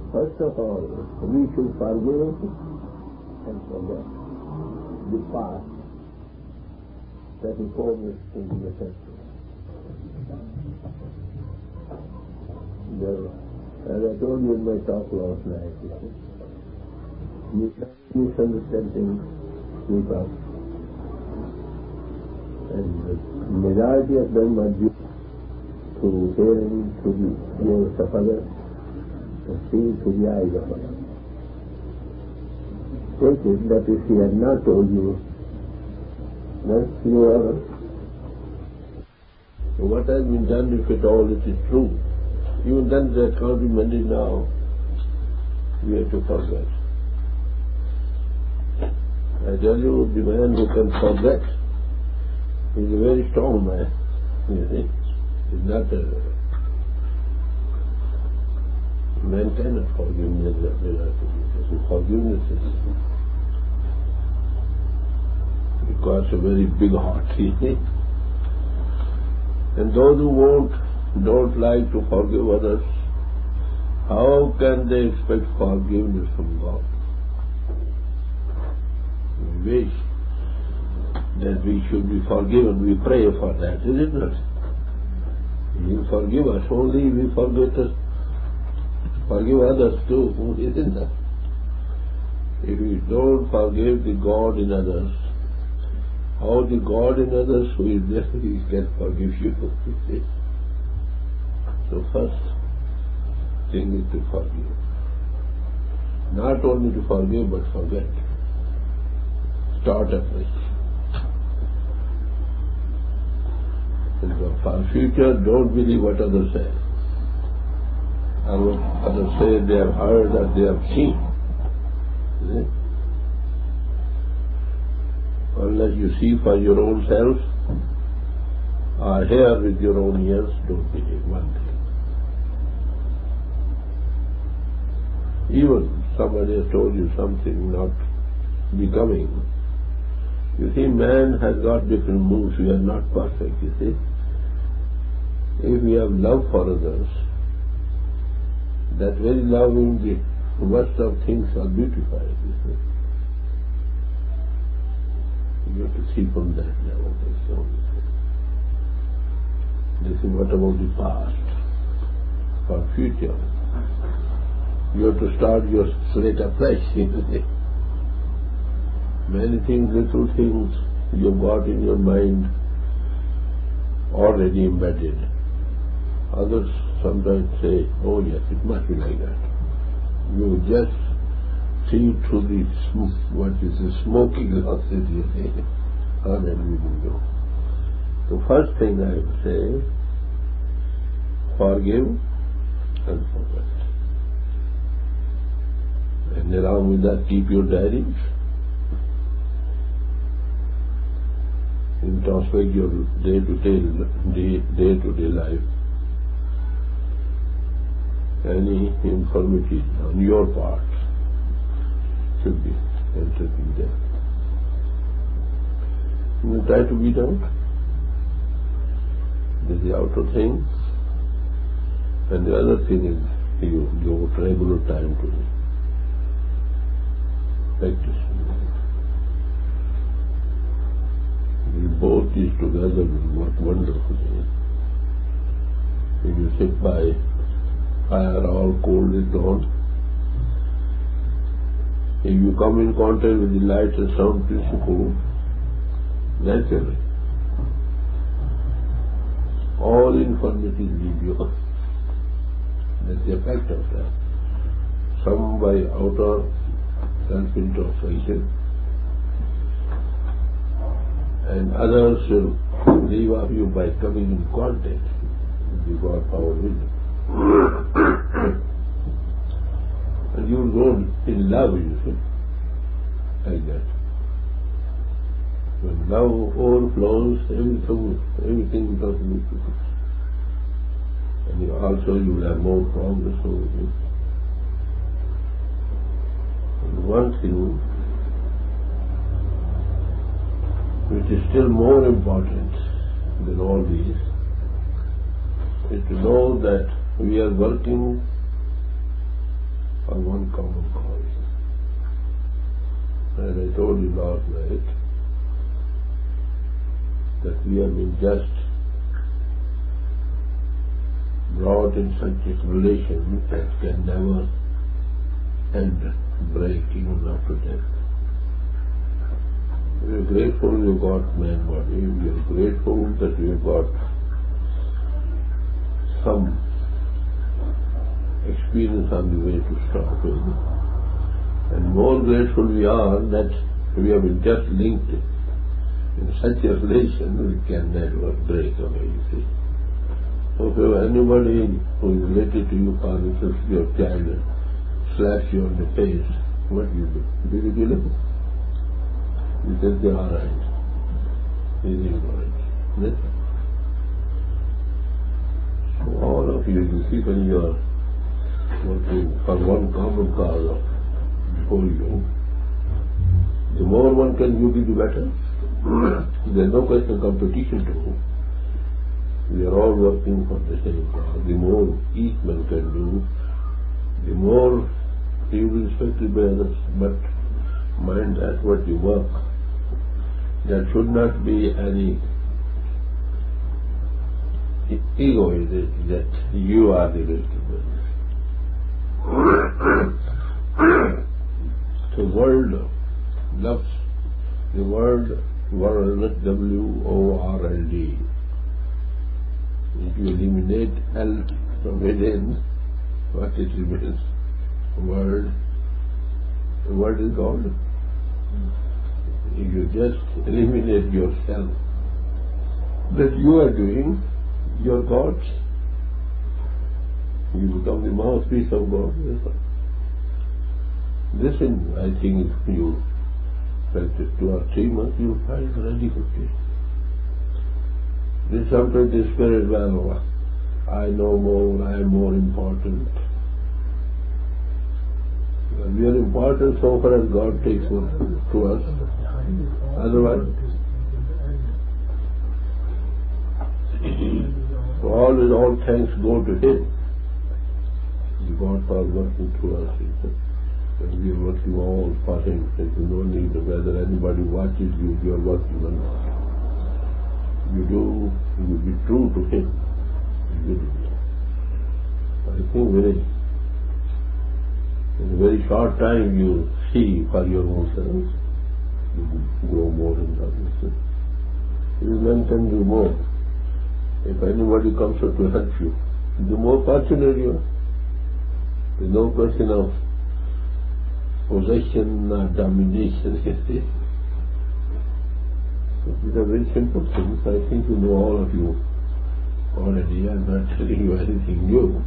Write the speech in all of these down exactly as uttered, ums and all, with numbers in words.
First of all, we should forgive and forget the past that is always in the attention. As I told you in my talk last night, misunderstandings keep up, and the majority of them are due to hearing to the ears of others and seeing to the eyes of others. Take it that if he had not told you that you are, what has been done, if at all it is true, even then that can't be mended now. We have to forget. I tell you, the man who can forget is a very strong man. You see, he's not a man cannot forgive me. Forgiveness is requires a very big heart. You see, and those who won't don't like to forgive others, how can they expect forgiveness from God? We wish that we should be forgiven. We pray for that, is it not? He will forgive us only if we forget us, forgive others too, isn't that? If we don't forgive the God in others, how the God in others who is there, He can forgive you. So first thing is to forgive. Not only to forgive, but forget. Start afresh. And for future, don't believe what others say. Or what others say they have heard or they have seen. See? Unless you see for your own self or hear with your own ears, don't believe one thing. Even somebody has told you something not becoming. You see, man has got different moods. We are not perfect, you see. If we have love for others, that very love in the worst of things are beautified, you see. You have to see from that level. This is what about the past. For future, you have to start your slate afresh. Many things, little things you have got in your mind already embedded. Others sometimes say, oh yes, it must be like that. You just see through the sm- what is the smoky glasses, you say, how then we will go. The first thing I would say, forgive and forget. And along with that, keep your diaries. Introspect your day-to-day, day, day-to-day life. Any infirmity on your part should be entered in there. You try to weed out. This is the outer thing. And the other thing is you devote regular time to it. Practice. Both these together will work wonderfully. If you sit by fire, all cold is gone. If you come in contact with the light and sound principle, naturally, all infirmities leave you. That's the effect of that. Some by outer self-introspection, and others will leave off you by coming in contact with the God power within. And you will go in love, you see, like that. When love overflows, everything, everything becomes beautiful. And you also you will have more progress over it. And one thing which is still more important than all these is to know that we are working for one common cause. As I told you last night, that we have been just brought in such a relation that can never end, break even after death. We are grateful we have got man body, we are grateful that we have got some experience on the way to start with, and more grateful we are that we have been just linked in such a relation we can never break away, you see. So if you have anybody who is related to you, for instance, your child, slaps you on the face, what do you do? Do you kill him? You say they are right. He is ignorant. Yes? So all of you, you see, when you are working for one common cause before you, the more one can do, the better. There is no question of competition to whom. We are all working for the same cause. The more each man can do, the more he will be respected by others. But mind that what you work, there should not be any ego in it, that you are the responsible. The world loves the world, world, W O R L D. If you eliminate L from within, what it remains? Word. The word is God. If you just eliminate yourself, that you are doing your gods, you become the mouthpiece of God. This, in, I think, if you practice two or three months, you will find ready for it. Then sometimes the spirit, well, I know more, I am more important. Well, we are important so far as God takes one to us. Otherwise, so all in all thanks go to Him. The God for working through us. And we are working all for Him. There is no need of whether anybody watches you, you are working or not. You do, you be true to Him. You do. I think very, in a very short time you see for your own self, you grow more in darkness. You men can do more. If anybody comes up to help you, the more fortunate you are. There is no question of possession or domination. So these are very simple things. I think you know all of you already. I am not telling you anything new.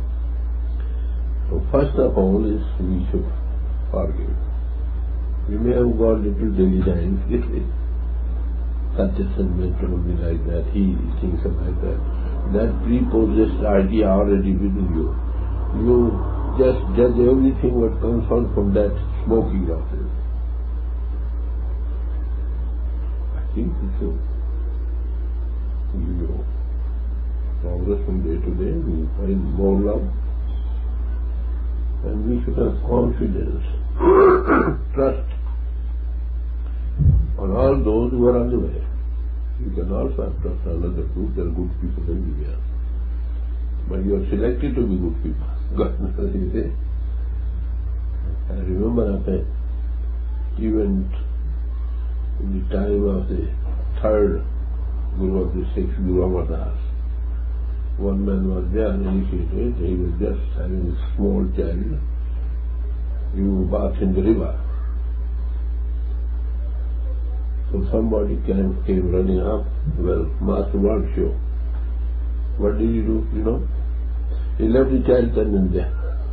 So first of all is we should forgive. We may have got little daily times. Such a sentiment told me like that, he thinks like that. That prepossessed idea already within you. You just judge everything what comes out from that smoking of it. I think we should. You know, progress from day to day, we find more love. And we should have confidence, trust on all those who are on the way. You can also have trust on other groups. There are good people everywhere. But you are selected to be good people. God knows you say. I remember at an event in the time of the third Guru of the sixth Guru Amar Das. One man was there, initiated. He was just having a small child. You bath in the river. So somebody came, came running up. Well, Master wants you. What did he do? You know? He left the child standing there.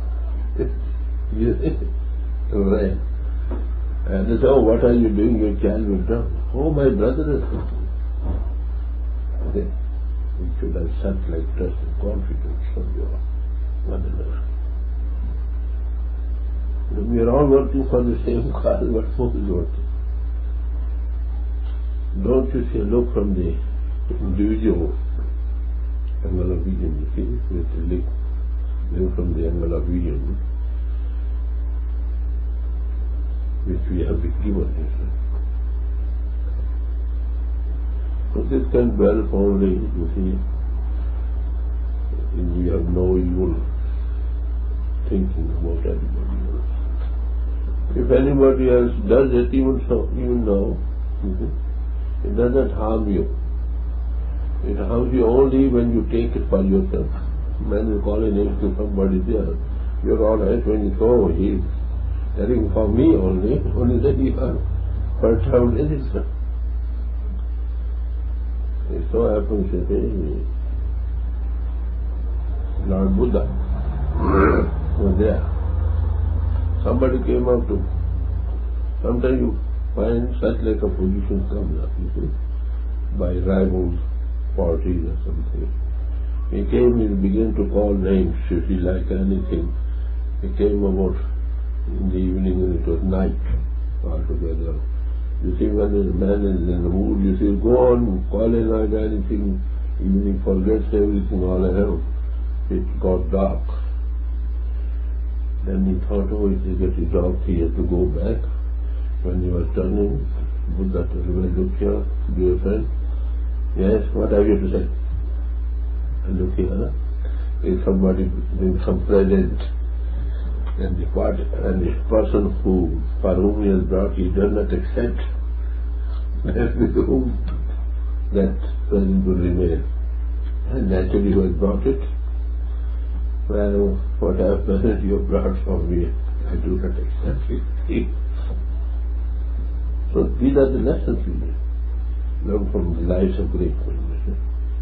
Right. And they said, oh, what are you doing? Your child will drown. Oh, my brother is. Okay. We should have such like trust and confidence from your one another. We are all working for the same cause, but who is working? Don't you see, look from the individual angle of vision, you see, with the look, look from the angle of vision. we have been given. So this can dwell only, you see, we have no evil thinking about anybody else. If anybody else does it, even so, even now, you see, it does not harm you. It harms you only when you take it for yourself. Man is calling it to somebody there. You're all right when you go, he's telling for me only, only that you are perturbed in it. It so happens that Lord Buddha was there. Somebody came up to, sometimes you find such like a position comes up, you see, by rival parties or something. He came, he began to call names, if he like anything. He came about in the evening and it was night altogether. You see, when a man is in the mood, you see, go on, call in like anything, even he forgets everything all around. It got dark. Then he thought, oh, it will get dark, he has to go back. When he was turning, Buddha told him, look here, dear friend. Yes, what have you to say? And look here, if somebody brings some present, and the part, and the person who, for whom he has brought, he does not accept, then with whom that present will remain. And naturally who has brought it, well, whatever present you have brought for me, I do not accept it. So these are the lessons we learn from the lives of great men.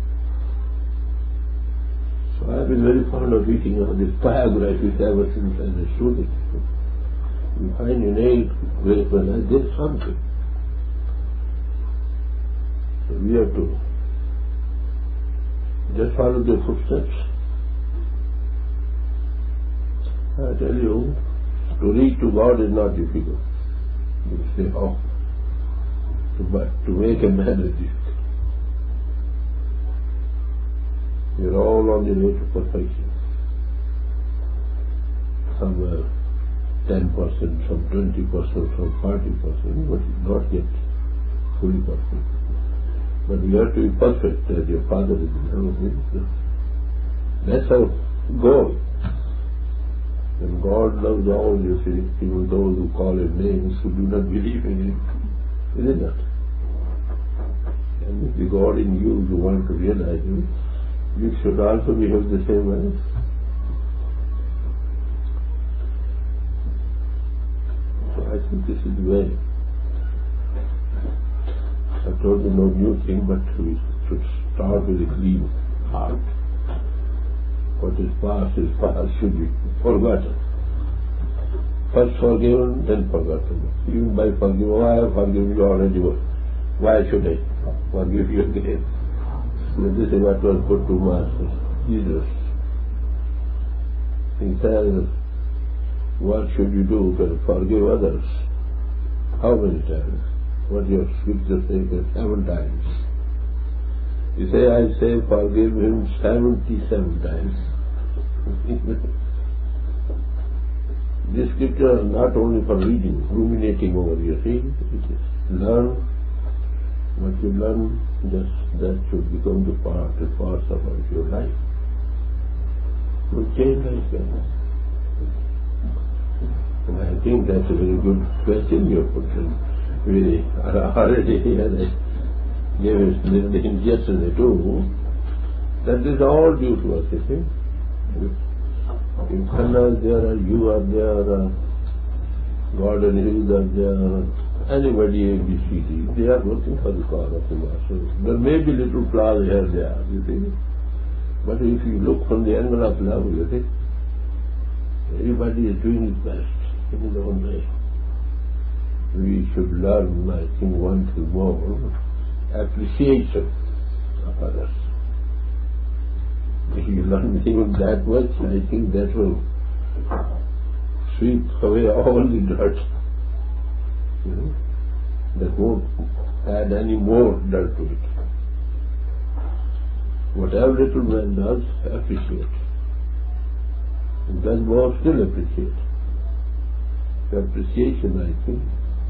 So I have been very fond of reading all this biographies ever since I understood it. You find in any great man, I did something. So we have to just follow their footsteps. I tell you, to reach to God is not difficult. You say, oh, but to make a man is difficult. We're all on the way to perfection. Some are ten percent, some twenty percent, some forty percent, but not yet fully perfect. But we have to be perfect as your Father is in heaven. That's our goal. And God loves all, you see, even those who call Him names who do not believe in Him. Isn't it? And if the God in you, you want to realize Him, you should also behave the same way. So I think this is the way. I told you no new thing, but we should start with a clean heart. What is past is past, should be forgotten. First forgiven, then forgotten. Even by forgiving, oh, I have forgiven you already. Why should I forgive you again? This is what was put to Master Jesus. He says, what should you do to forgive others? How many times? What your scripture says, seven times. You say, I say, forgive him seventy-seven times. This scripture is not only for reading, ruminating over, you see. It is learn. What you learn, just that should become the part, the part of your life. Will change like that. And I think that's a very good question you put in. Really, already here I gave us the yesterday too. That is all due to us, you see. If Khanna is there, you are there, God and Hills are there, anybody A B C D, they are working for the cause of the Master. There may be little flaws here there, you see. But if you look from the angle of love, you see, everybody is doing his best in his own way. We should learn, I think, one thing more, appreciation of others. If you learn even that much, I think that will sweep away all the dirt. You know, that won't add any more dirt to it. Whatever little man does, appreciate. And does more, still appreciate. The appreciation, I think,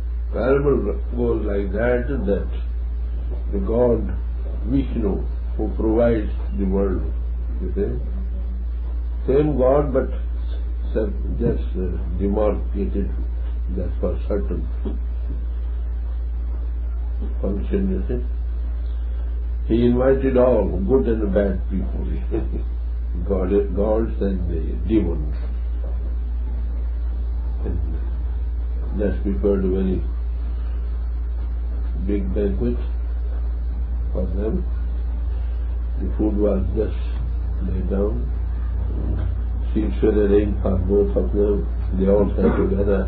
Parable goes like that, that the God Vishnu who provides the world, you see, same God but just uh, demarcated that for certain function, you see. He invited all, good and bad people, God, gods and the demons. And that's prepared a very big banquet for them. The food was just laid down. Seats were arranged for both of them. They all sat together.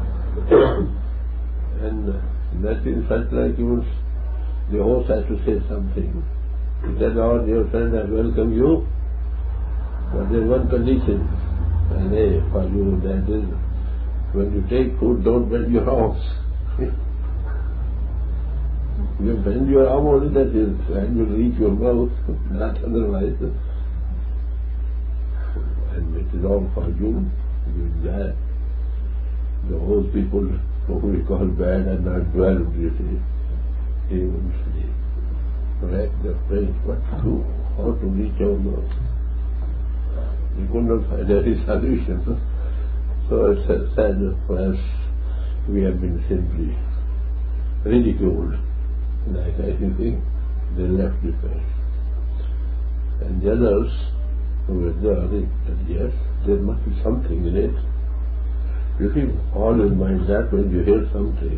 And nothing such like even the host has to say something. He said, "Oh, dear friend, I welcome you. But there is one condition, and hey, for you, that is, when you take food, don't bend your arms. You bend your arm only, that is, and you reach your mouth, not otherwise. And it is all for you. You enjoy. Those people who we call bad are not dwelled, you see. Even they rack their brains, what to do, how to reach our mouth. We could not find any solution. So it's sad that perhaps we have been simply ridiculed. Like I think they left the place. And the others who were there, they said, yes, there must be something in it. You see, always mind that when you hear something,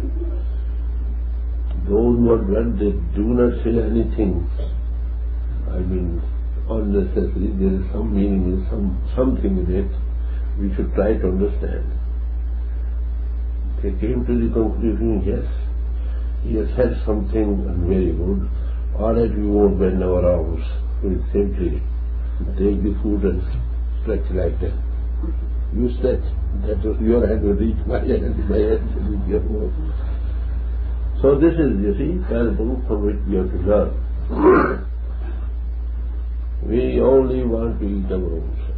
those who are dwelt, they do not say anything. I mean, unnecessary. There is some meaning in some something in it. We should try to understand. They came to the conclusion, yes, he has said something very good. All right, we won't bend our arms. We simply take the food and stretch like that. You stretch. That was your hand will reach my hand, my hand will reach your mouth. So this is, you see, parable from which we have to learn. We only want to eat our own self.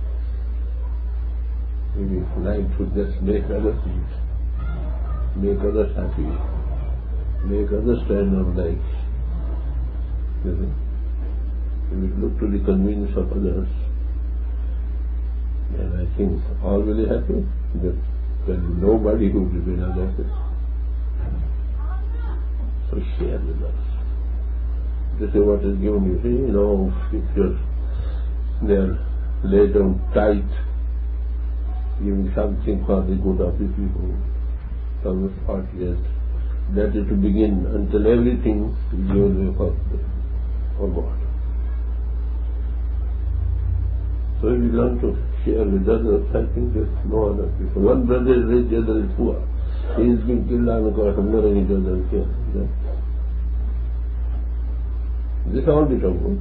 We like to just make others eat, make others happy, make others stand on legs. We look to the convenience of others, and I think all will be happy. There will be nobody who will be unhappy. So share with us. This is what is given, you see, you know, if you're there laid down tight, giving something for the good of the people, from the part yet, that is to begin until everything is given way for, for God. So if you learn to share with others, I think there's no other people. One brother is rich, the other is poor. He is being killed on account of knowing each other. This is all the trouble.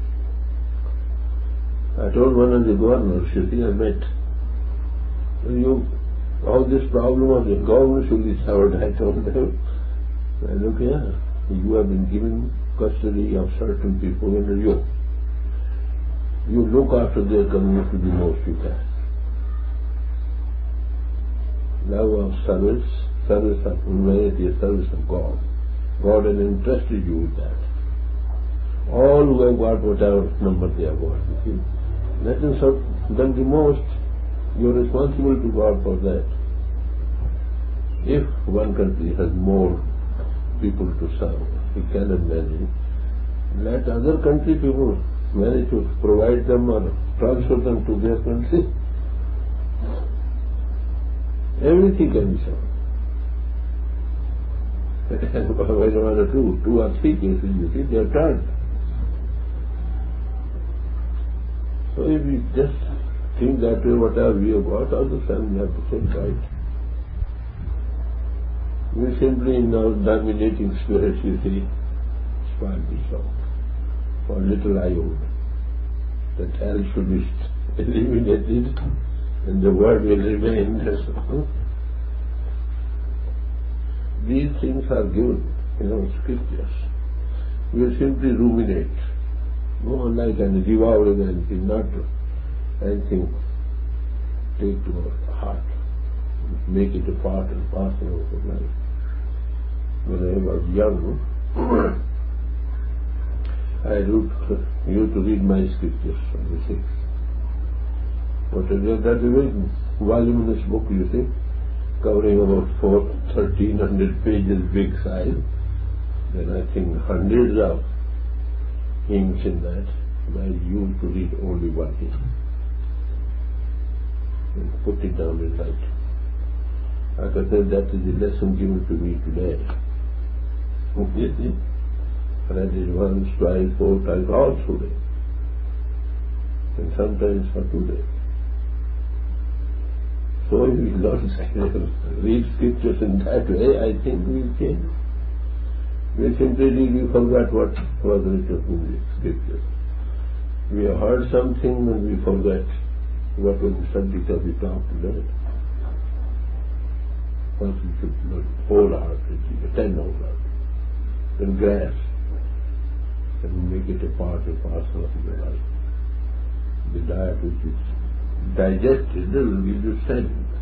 I told one of the governors, you see, I met, you, how this problem of the government should be solved, I told them. I look here, you have been given custody of certain people under you. You look after their community the most you can. Love of service, service of humanity, service of God. God has entrusted you with that. All who have got whatever number they have got, you see. Let them serve them the most. You are responsible to God for that. If one country has more people to serve, he cannot manage, let other country people manage to provide them or transfer them to their country. Everything can be served. And when one or two, two or three cases, you see, they are turned. So if we just think that way, whatever we have got, all the time we have to take right. We simply in our dominating spirit, you see, spoil the show for little iota. That hell should be eliminated and the world will remain. These things are given in our scriptures. We will simply ruminate. No one like and devour anything, not anything take to our heart, make it a part and parcel of our life. when I was young, I used to read my scriptures on the sixth. But that's a very voluminous book, you see, covering about four, thirteen hundred pages, big size. Then I think hundreds of hymns in that. I used to read only one hymn and put it down and write. I could say that is the lesson given to me today. Read it once, twice, four times, all through day. And sometimes for two days. So if we learn read scriptures in that way, I think we'll change. We simply read, we forgot what was written in the scriptures. We have heard something and we forget what was the subject of the talk today. First we should learn wholeheartedly, attend wholeheartedly, then grasp, and make it a part and parcel of your life. The diet which is digested will give you strength.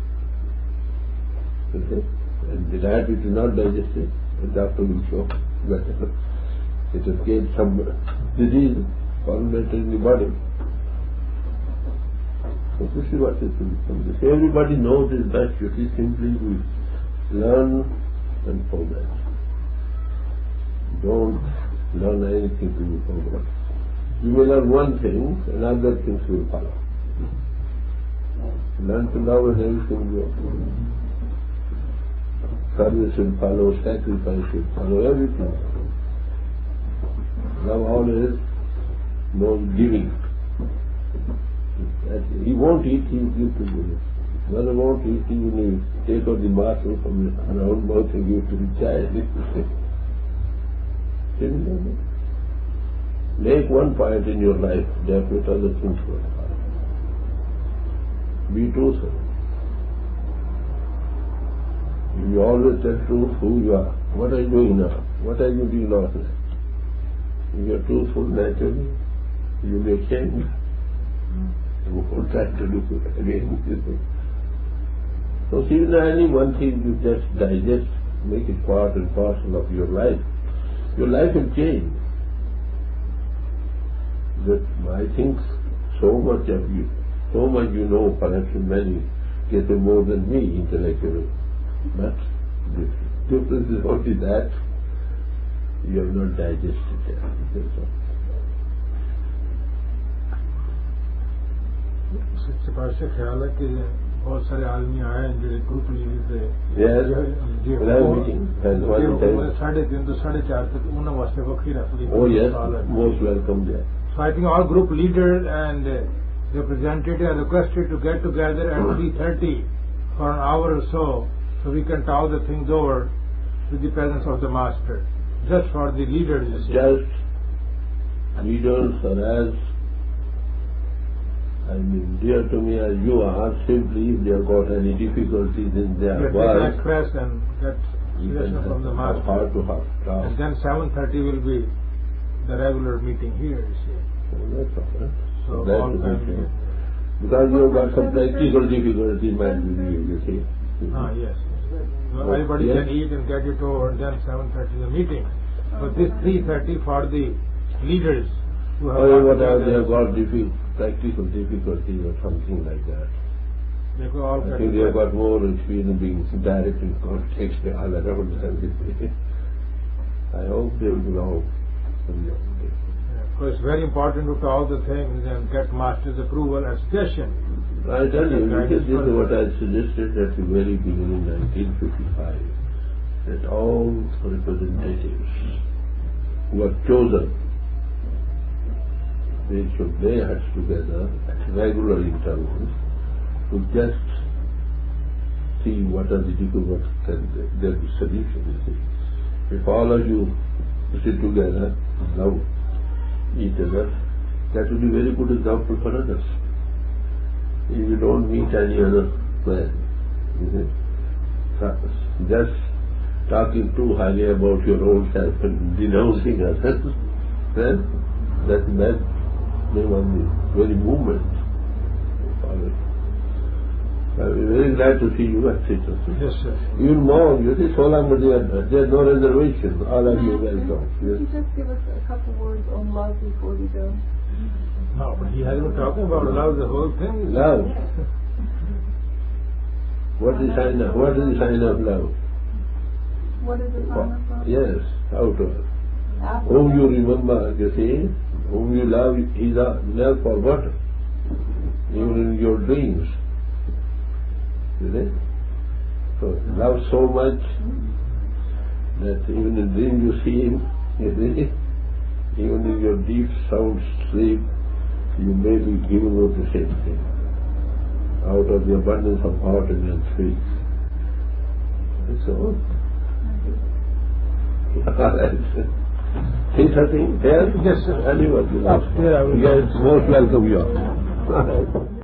Okay? And the diet which is not digested, the doctor will show that it has gained some disease permanent in the body. So this is what it is. Everybody knows this best. It is simply we learn and forget. Don't learn anything to be forgotten. You will learn one thing and other things will follow. Learn to love and everything will follow. Service will follow, sacrifice will follow, everything. Love always knows giving. He won't eat, he will give to you. Mother won't eat, he will take out the morsel from her own mouth and give to the child. Make one point in your life, definite other things will follow. Be truthful. If you always tell truth who you are, what are you doing now? What are you doing last night? If you are truthful naturally, you will be ashamed. You won't try to do it again. So see, any one thing you just digest, make it part and parcel of your life, your life will change. That I think so much of you, so much you know, perhaps in many cases more than me intellectually. But the difference is only that you have not digested it. That's all. सच्चे पास से ख्याल है कि बहुत सारे आदमी आए हैं जो ग्रुप लीडर थे साढ़े तीन तो साढ़े चार तक उन्होंने वास्ते वक्री रख ली. Oh yes, most welcome there. So I think all group leaders and representatives are requested to get together at three thirty for an hour or so, so we can talk the things over with the presence of the Master. Just for the leaders, you see. Just leaders are as I mean, dear to me as you are, simply if they have got any difficulties in their yes, work, they can express and get suggestions from the Master. Heart to heart. And then seven thirty will be the regular meeting here, you see. Oh, that's all right. So, that's all family. Because you have got some practical difficulties, might be you, you see. Ah, yes. Well, everybody yes. can eat and get it over, and then seven thirty the meeting. But this three thirty for the leaders who have or got whatever they together. have got diffi- practical difficulties or something like that. They go all I get think they have together. got more experience being direct in context all around everything. I hope they will know some young days. Yeah, because it's very important to talk the things and get Master's approval and suggestion. I tell you, Guidance this is for- what I suggested at the very beginning, nineteen fifty-five, that all representatives who are chosen, they should lay heads together at regular intervals to just see what are the difficulties and their solution. You see. If all of you sit together, love each other, that will be very good example for others. If you don't meet any other plan, just talking too highly about your own self and denouncing others, then that that may one be very movement. I'm very glad to see you at Citrus. Yes, sir. Even more, you see, so long as there's no reservation, all of you welcome. Could you just give us a couple words on love before we go? No, but he has been talking about love, the whole thing. Love. What is the sign of, what is the sign of love? What is the sign of love? Yes, outward. After Whom you remember, you see, whom you love is never forgotten, even in your dreams. You see? So, love so much that even in dreams you see him, you see? Even in your deep sound sleep, you may be given out the same thing, out of the abundance of heart and spirit. And so, see something there? Yes, sir. Anyone? Upstairs, I will- Yes, most welcome you are.